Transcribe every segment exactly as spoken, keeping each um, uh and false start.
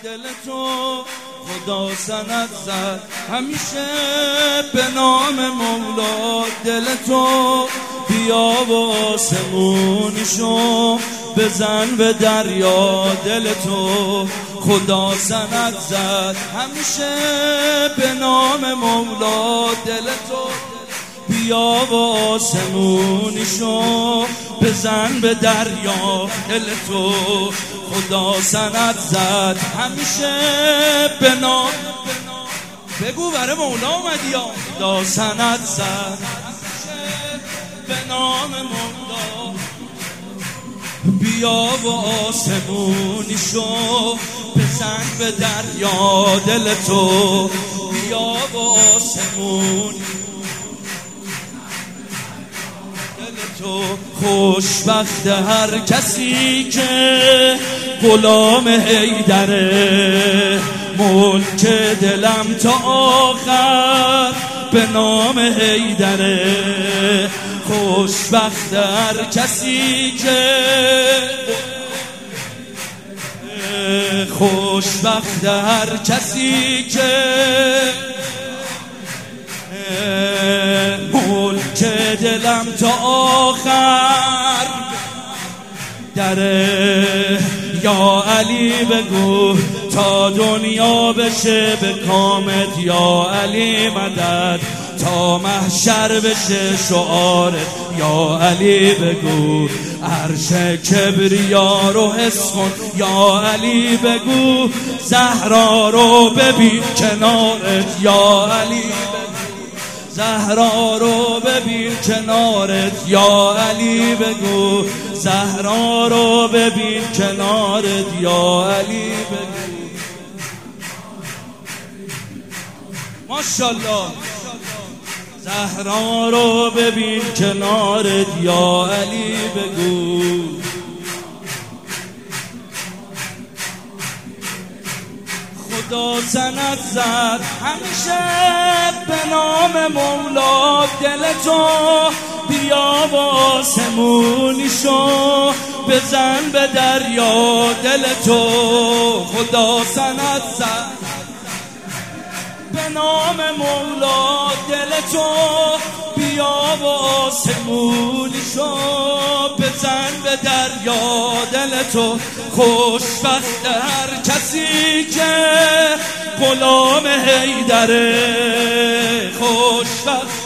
دل تو خدا سند زد همیشه به نام مولا. دل تو بیا و آسمونیشو بزن به دریا. دل تو خدا سند زد همیشه به نام مولا. دل تو بیا و آسمونیشو بزن به دریا. دل تو خدا سند زد همیشه به نام. بگو برای مولا اومدی یا خدا سند زد همیشه به نام مولا. بیا و آسمونیشو بزن به دریا. دل تو بیا و آسمونی. تو خوشبخت هر کسی که غلام حیدره. ملک دلم تا آخر به نام حیدره. خوشبخت هر کسی که خوشبخت هر کسی که ملک دلم تا آخر دره. یا علی بگو تا دنیا بشه به کامت. یا علی مدد تا محشر بشه شعارت. یا علی بگو عرش کبریا رو حس کن. یا علی بگو زهرا رو ببین کنارت. یا علی بگو زهرا رو ببین کنارت. یا علی بگو زهرا رو ببین کنارت. یا علی بگو ماشاءالله زهرا رو ببین کنارت. یا علی بگو خدا سند زد همیشه به نام مولا. دل تو بیا و آسمونیشو بزن به دریا. دل تو خدا سند زد به نام مولا. دل تو بیا و آسمونیشو بزن به دریا. دل تو خوشبخت هر کسی که غلام حیدره. خوشبخت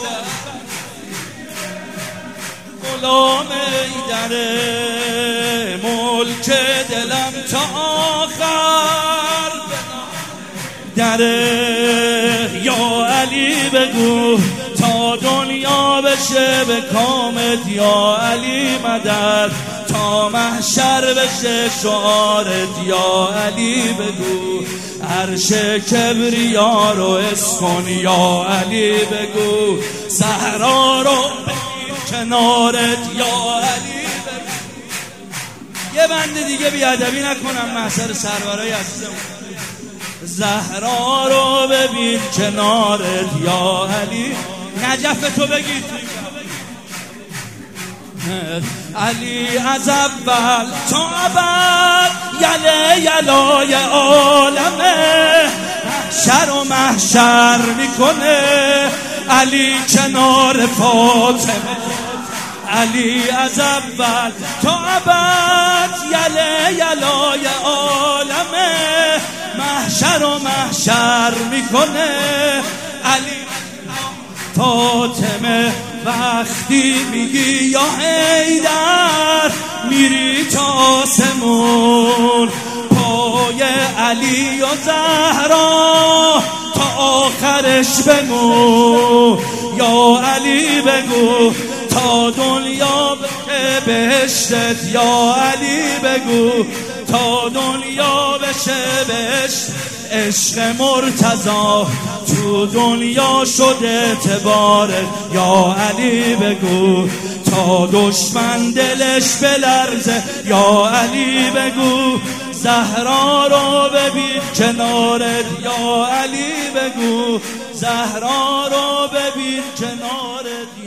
غلام حیدره. ملک دلم تا آخر دره. یا علی بگو تا دنیا بشه به کامت. یا علی مدد تا محشر بشه شعارت. یا علی بگو عرش کبریا رو حس کن. یا علی بگو صحرا رو ببین کنارت. یا علی بگو یه بند دیگه بیادبی نکنم محضر سرورای عزیزم. زهرا رو ببین کنارت. یا علی نجف تو بگید. علی از اول تا ابد یله یلای عالمه. محشر و محشر میکنه علی کنار فاطمه. علی از اول تا ابد یله یلای عالمه. محشر و محشر میکنه علی. فاطمه وقتی میگی یا حیدر میری تا آسمون. پای علی و زهرا تا آخرش بمون. یا علی بگو تا دنیا بشه بهشتت. یا علی بگو تا دنیا بشه بهشت. عشق مرتضی تو دنیا شده اعتبارت. یا علی بگو تا دشمن دلش بلرزه. یا علی بگو زهرا رو ببین کنارت. یا علی بگو زهرا رو ببین کنارت.